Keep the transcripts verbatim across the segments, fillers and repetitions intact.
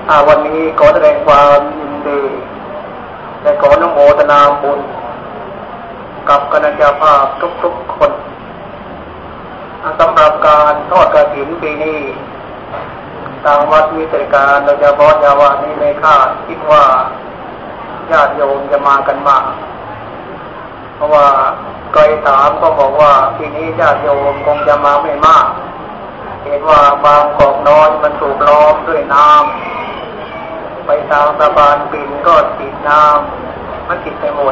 วันนี้ขอแสดงความยินดีและขออนุโมทนาบุญกับคณะเจ้าภาพทุกๆคนสำหรับการทอดกฐินปีนี้ทางวัดวิเศษการโดยเฉพาะยาวานี้ไม่คาดคิดว่าญาติโยมจะมากันมากเพราะว่าเคยถามก็บอกว่าปีนี้ญาติโยมคงจะมาไม่มากเห็นว่าบางกอกน้อยมันถูกล้อมด้วยน้ำไปทางสะพานปิ่นก็ติดน้ำมันติดไปหมด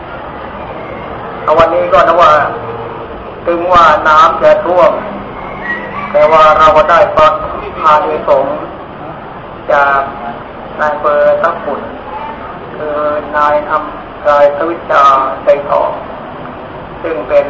วันนี้ก็นะว่าถึงว่าน้ำจะท่วมแต่ว่าเราก็ได้ฟังอานิสงส์จากนายอำเภอทับบุญคือนายอำนายทวิชาใจทองซึ่งเป็น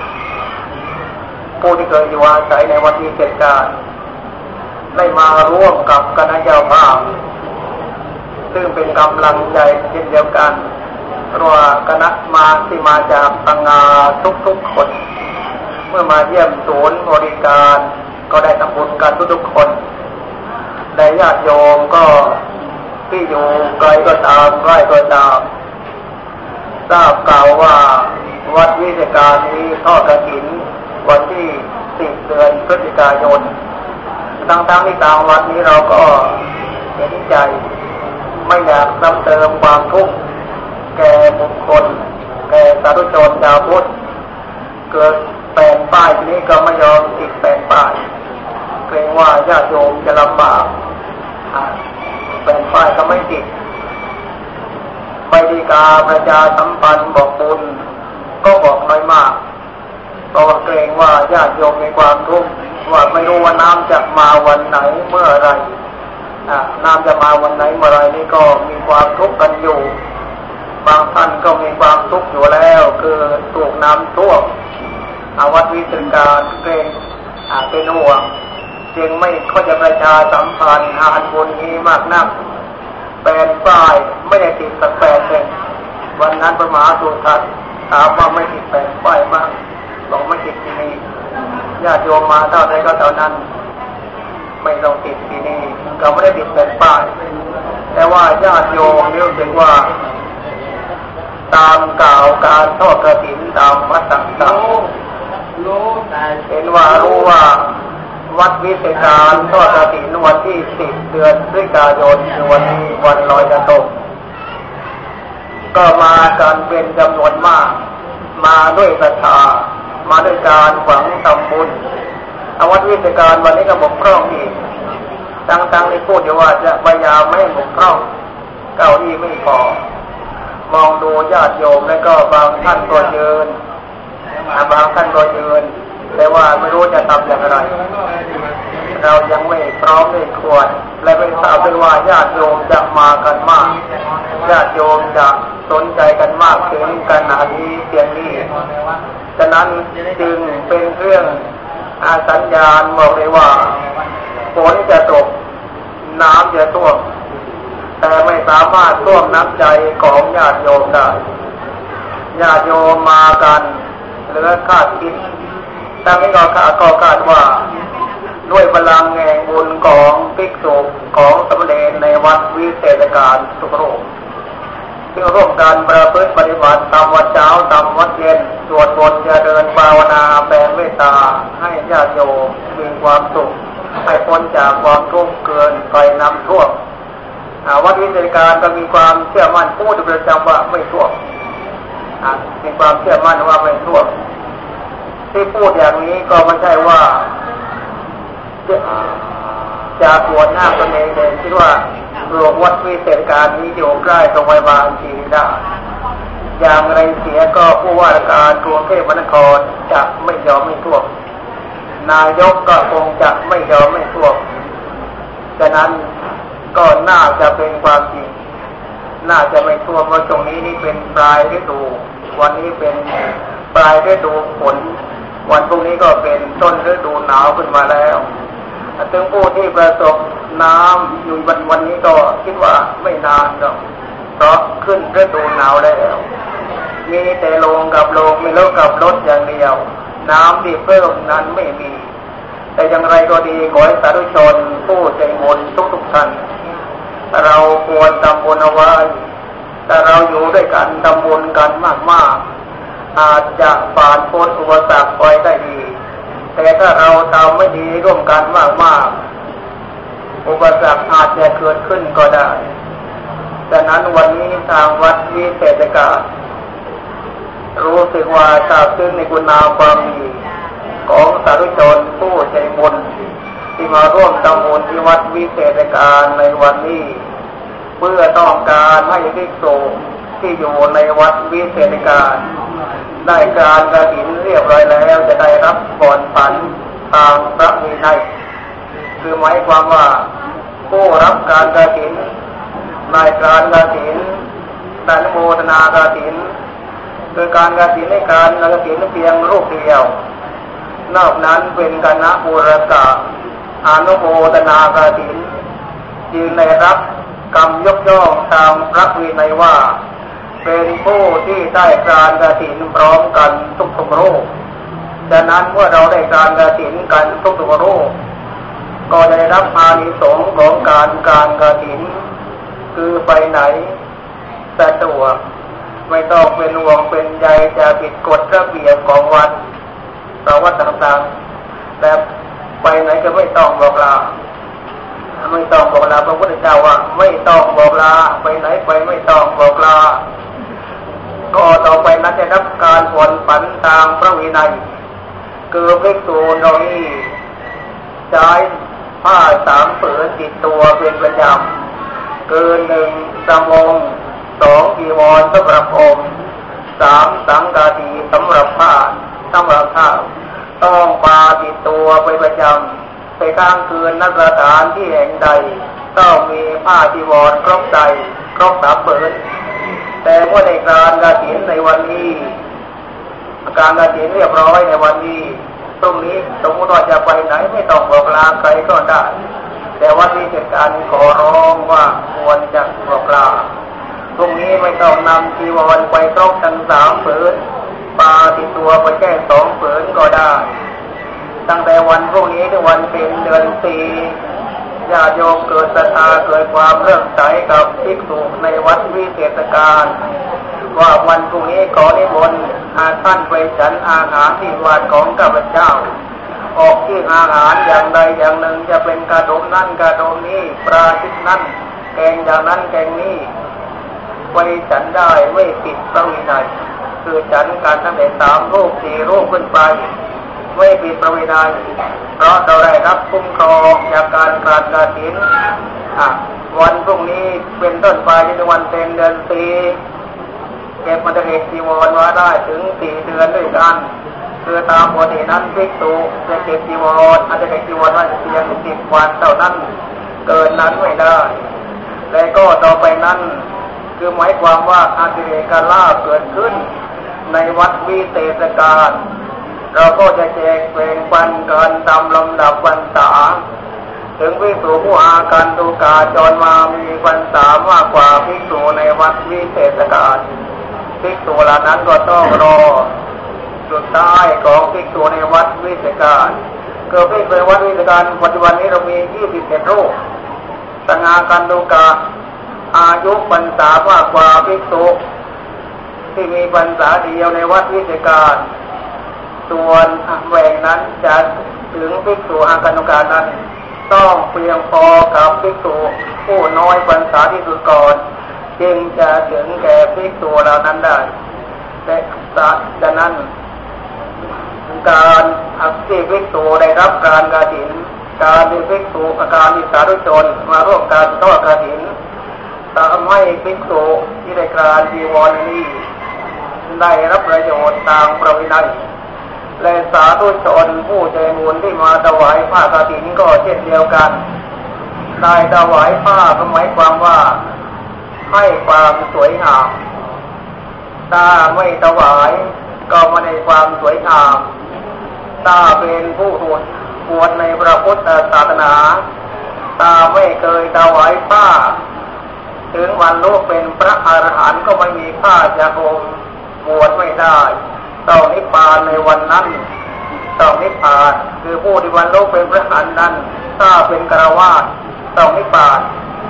ผู้ที่เคยอยู่อาศัยในวัดวิเศษการได้มาร่วมกับคณะเจ้าภาพซึ่งเป็นกำลังใจเช่นเดียวกันเพราะว่าคณะมาที่มาจากพังงาทุกๆคนเมื่อมาเยี่ยมศูนย์บริการก็ได้ทำบุญกันทุกๆคนได้ญาติโยมก็ที่อยู่ไกลก็ตามใกล้ก็ตามทราบข่าวว่าวัดวิเศษการนี้ทอดกฐินวันที่สิบเดือนพฤศจิกายนทั้งๆที่ทางวัดนี้เราก็เห็นใจไม่อยากซ้ำเติมความทุกข์แก่บุคคลแก่สาธุชนชาวพุทธเกิดแปลนป้ายทีนี้ก็ไม่ยอมติดแปลนป้ายเกรงว่าญาติโยมจะลำบากแปลนป้ายก็ไม่ติดใบดีกาประชาสัมพันธ์บอกบุญก็บอกน้อยมากเพราะว่าเกรงว่าญาติโยมมีความทุกข์ว่าไม่รู้ว่าน้ำจะมาวันไหนเมื่อไรน้ำจะมาวันไหนเมื่อไรนี่ก็มีความทุกข์กันอยู่บางท่านก็มีความทุกข์อยู่แล้วคือถูกน้ำท่วมวัดวิเศษการเกรงเป็นห่วงจึงไม่ค่อยจะประชาสัมพันธ์งานบุญนี้มากนักแปลนป้ายไม่ได้ติดสักแปลนเลยวันนั้นพระมหาสุทัศน์ถามว่าไม่ติดแปลนป้ายมากบอกไม่ติดที่นี่ญาติโยมมาเท่าใดก็เท่านั้นไม่ต้องติดที่นี่ก็ไม่ได้ติดแปลนป้ายแต่ว่าญาติโยมรู้สึกว่าตามกล่าวการทอดกฐินตามวัดต่างๆเห็นว่ารู้ว่าวัดวิเศษการทอดกฐินวันที่สิบเดือนพฤศจิกายนวันนี้วันลอยกระทงก็มากันเป็นจำนวนมากมาด้วยศรัทธามาด้วยการหวังทำบุญวัดวิเศษการวันนี้ก็บกพร่องอีกตั้งๆที่พูดอยู่ว่าจะพยายามไม่ให้บกพร่องเก้าอี้ไม่พอมองดูญาติโยมแล้วก็บางท่านก็ยืนบางท่านก็ยืนแต่ว่าไม่รู้จะทำอย่างไรเรายังไม่พร้อมไม่ควรและไม่ทราบด้วยว่าญาติโยมจะมากันมากญาติโยมจะสนใจกันมากถึงขนาดนี้เพียงนี้ฉะนั้นจึงเป็นเรื่องอาสัญญาณบอกเลยว่าฝนจะตกน้ำจะท่วมแต่ไม่สามารถท่วมน้ำใจของญาติโยมได้ญาติโยมมากันเหลือคาดคิดตั้งนี้ก็คาดก็คาดว่าด้วยพลังแห่งบุญของภิกษุของสมณเณรในวัดวิเศษการทุกรูปที่ร่วมกันประพฤติปฏิบัติตามวัดเช้าตามวัดเย็นสวดมนต์จะเดินภาวนาแผ่เมตตาให้ญาติโยมมีความสุขให้พ้นจากความทุกข์เกินไปน้ำท่วมวัดวิเศษการก็มีความเชื่อมั่นพูดประจำว่าไม่ท่วมมีความเชื่อมั่นว่าไม่ท่วมที่พูดอย่างนี้ก็ไม่ใช่ว่าจะปวดหน้าตนเองเลยคิดว่าโรงวัดวิเศษการนี้อยู่ใกล้โรงพยาบาลศรีดาอย่างไรเสียก็ผู้ว่าราชการกรุงเทพมหานครจะไม่ยอมไม่ท่วมนายกก็คงจะไม่ยอมไม่ท่วมฉะนั้นก็น่าจะเป็นความจริงน่าจะไม่ท่วมเพราะตรงนี้นี่เป็นปลายฤดูวันนี้เป็นปลายฤดูฝนวันพรุ่งนี้ก็เป็นต้นฤดูหนาวขึ้นมาแล้วถึงผู้ที่ประสบน้ำอยู่วันวันนี้ก็คิดว่าไม่นานหรอกเพราะขึ้นฤดูหนาวแล้วมีแต่ลงกับลงไม่ลงกับรถอย่างเดียวน้ำที่เพิ่มนั้นไม่มี แต่อย่างไรก็ดีขอให้สาธุชนผู้ใจบุญทุกๆท่านเราควรทำบุญเอาไว้แต่เราอยู่ด้วยกันทำบุญกันมากๆอาจจะผ่านพ้นอุปสรรคไปได้ดีแต่ถ้าเราทำไม่ดีร่วมกันมากๆอุปสรรคอาจจะเกิดขึ้นก็ได้ดังนั้นวันนี้ทางวัดวิเศษกาศรู้สึกว่าทราบซึ้งในคุณงามความดีของสาธุชนผู้ใจบุญที่มาร่วมทำบุญที่วัดวิเศษกาศในวันนี้เพื่อต้องการให้ภิกษุที่อยู่ในวัดวิเศษกาศได้การกฐินเรียบร้อยแล้วจะได้รับผ่อนผันทางพระวินัยคือหมายความว่าผู้รับการกฐินในการกฐินได้อนุโมทนากฐินคือการกฐินในการกฐินเพียงรูปเดียวนอกนั้นเป็นคณะบูรกะอนุโมทนากฐินจึงได้รับกรรมยกย่องตามพระวินัยว่าเป็นผู้ที่ได้การกฐินพร้อมกันทุกทุกรูปดังนั้นเมื่อเราได้การกฐินกันทุกทุกรูปก็ได้รับอานิสงส์ของการการกฐินคือไปไหนสะดวกไม่ต้องเป็นห่วงเป็นใยจะผิดกฎระเบียบของวัดเราวัดต่างๆแต่ไปไหนก็ไม่ต้องบอกลาไม่ต้องบอกลาพระพุทธเจ้าว่าไม่ต้องบอกลาไปไหนไปไม่ต้องบอกลาก็ต่อไปนั้นจะรับการผ่อนผันทางพระวินัยคือภิกษุเรานี่ใช้ผ้าสามผืนติดตัวเป็นประจำเกินหนึ่งสมงสองจีวรสำหรับองค์สามสังฆาทิสำหรับผ้าสำหรับผ้าต้องปาติดตัวไปประจำไปค้างคืนนักสถานที่แห่งใดต้องมีผ้าจีวรครบใจครบสามผืนแต่เมื่อในการกฐินในวันนี้การกฐินเรียบร้อยในวันนี้ตรงนี้สมมติว่าจะไปไหนไม่ต้องบอกลาใครก็ได้แต่วันนี้เป็นการขอร้องว่าควรจะบอกลาตรงนี้ไม่ต้องนำจีวรไปครบทั้งสามผืนปาติดตัวไปแค่สองผืนก็ได้ตั้งแต่วันพรุ่งนี้ถึงวันเป็นเดือนสี่ญาติโยมเกิดศรัทธาเกิดความเลื่อมใสกับภิกษุในวัดวิเศษกาลว่าวันพรุ่งนี้ขอนิมนต์อาท่านไปฉันอาหารที่วัดของข้าพเจ้าออกที่อาหารอย่างใดอย่างหนึ่งจะเป็นกระดมนั่นกระดมนี้ปลาชิดนั่นแกงอย่างนั้นแกงนี้ไปฉันได้ไม่ผิดพระวินัยคือฉันการตั้งแต่สามรูปสี่รูปขึ้นไปไม่ผิดพระวินัยเพราะเราได้รับคุ้มครองจากการการกฐินวันพรุ่งนี้เป็นต้นไปจนถึงวันเป็นเดือนสี่เก็บมันจะเก็บจีวรมาได้ถึงสี่เดือนด้วยกันคือตามปกตินั้นภิกษุจะเก็บจีวรอาจจะเก็บจีวรได้เพียงสิบวันเท่านั้นเกินนั้นไม่ได้และก็ต่อไปนั้นคือหมายความว่าอาติเรกลาภเกิดขึ้นในวัดวิเศษกาลเราก็จะแจกแบ่งปันกันตามลำดับพรรษาถึงภิกษุผู้อาการตุกาจรมามีพรรษามากกว่าภิกษุในวัดวิเศษกาลภิกษุเหล่านั้นก็ต้องรอสุดท้ายของภิกษุในวัดวิเศษกาลเกิดภิกษุในวัดวิเศษกาลปัจจุบันนี้เรามียี่สิบเอ็ดรูปสง่ากันตุกาอายุพรรษามากกว่าภิกษุที่มีพรรษาเดียวในวัดวิเศษกาลส่วนแหว่งนั้นจะถึงภิกษุอาการตุกานั้นต้องเพียงพอกับภิกษุผู้น้อยพรรษาที่สุดก่อนจึงจะถึงแก่ภิกษุเหล่านั้นได้แต่ดังนั้นการที่ภิกษุได้รับการกฐินการที่ภิกษุอาการที่สาธุชนมาร่วมการทอดกฐินทำให้ภิกษุที่ได้การจีวรนี้ได้รับประโยชน์ตามพระวินัยและสาธุชนผู้ใจบุญที่มาถวายผ้ากฐินก็เช่นเดียวกันได้ถวายผ้าก็หมายความว่าให้ความสวยงามถ้าไม่ถวายก็ไม่ได้ความสวยงามถ้าเป็นผู้บวชในพระพุทธศาสนาถ้าไม่เคยถวายผ้าถึงวันรู้เป็นพระอรหันต์ก็ไม่มีผ้าจะห่มบวชไม่ได้ต้องนิพพานในวันนั้นต้องนิพพานคือผู้ที่วันรู้เป็นพระอรหันต์นั้นถ้าเป็นฆราวาสต้องนิพพาน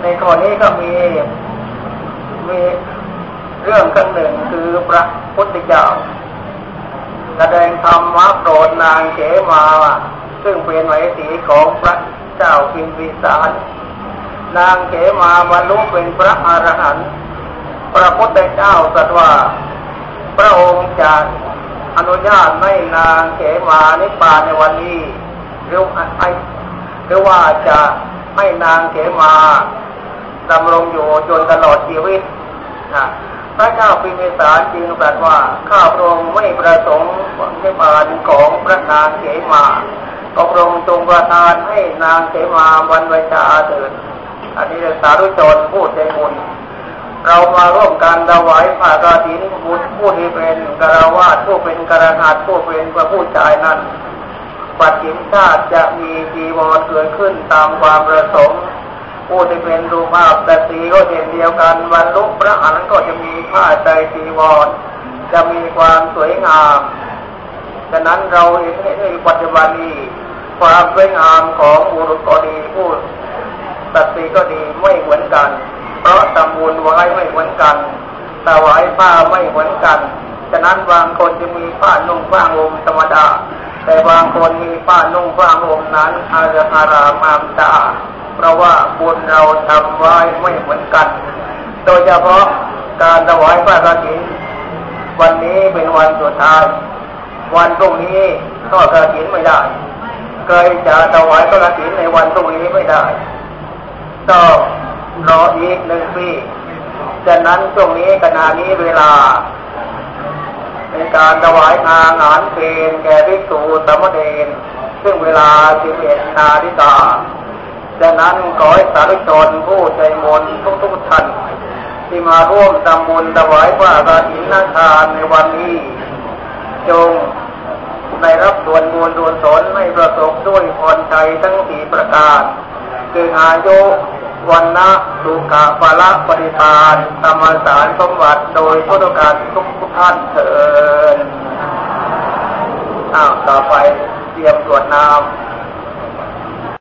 ในข้อนี้ก็มีมีเรื่องกันหนึ่งคือพระพุทธเจ้าแสดงธรรมะโปรดนางเขมาซึ่งเป็นมเหสีของพระเจ้าพิมพิสารนางเขมาบรรลุเป็นพระอรหันต์พระพุทธเจ้าตรัสว่าพระองค์จะอนุญาตให้นางเขมานิพพานในวันนี้หรือให้หรือว่าจะให้นางเขมาดำรงอยู่จนตลอดชีวิตพระเจ้าพิมพิสารจึงตรัสว่าข้าพระองค์ไม่ประสงค์นิพพานของพระนางเขมาพระองค์ทรงประทานให้นางเขมาบรรพชาเถิดอันนี้สาธุชนผู้ใจบุญเรามาร่วมกันถวายผ้ากฐินผู้ที่เป็นฆราวาสผู้เป็นฆราวาสผู้เป็นพระผู้ชายนั้นปัจฉิมชาติจะมีจีวรเกิดขึ้นตามความประสงค์ผู้ที่เป็นรูปภาพสตรีก็เช่นเดียวกันบรรลุพระอรหันต์ก็จะมีผ้าไตรจีวรจะมีความสวยงามฉะนั้นเราเห็นในปัจจุบันนี้ความสวยงามของบุรุษก็ดีผู้สตรีก็ดีไม่เหมือนกันเพราะทำบุญไว้ไม่เหมือนกันถวายผ้าไม่เหมือนกันฉะนั้นบางคนจะมีผ้านุ่งผ้าห่มธรรมดาแต่บางคนมีผ้านุ่งผ้าห่มนั้นอารามอารามงามตาเพราะว่าบุญเราทำไว้ไม่เหมือนกันโดยเฉพาะการถวายผ้ากฐินวันนี้เป็นวันสุดท้ายวันพรุ่งนี้ทอดกฐินไม่ได้เคยจะถวายกฐินในวันพรุ่งนี้ไม่ได้ต้องรออีกหนึ่งปีฉะนั้นช่วงนี้ขณะนี้เวลาในการถวายอาหารเพลแก่ภิกษุสามเณรซึ่งเวลาสิบเอ็ดนาฬิกาฉะนั้นขอให้สาธุชนผู้ใจมนทุกทุกท่านที่มาร่วมทำบุญถวายผ้ากฐินทานในวันนี้จงได้รับส่วนบุญส่วนสนให้ประสบด้วยพรใจทั้งสี่ประการคืออายุวันนะสุขะภละปฏิภาณธรรมสารสมบัติโดยทุกการทุกทุกท่านเถิดอ้าวต่อไปเตรียมตรวจน้ำ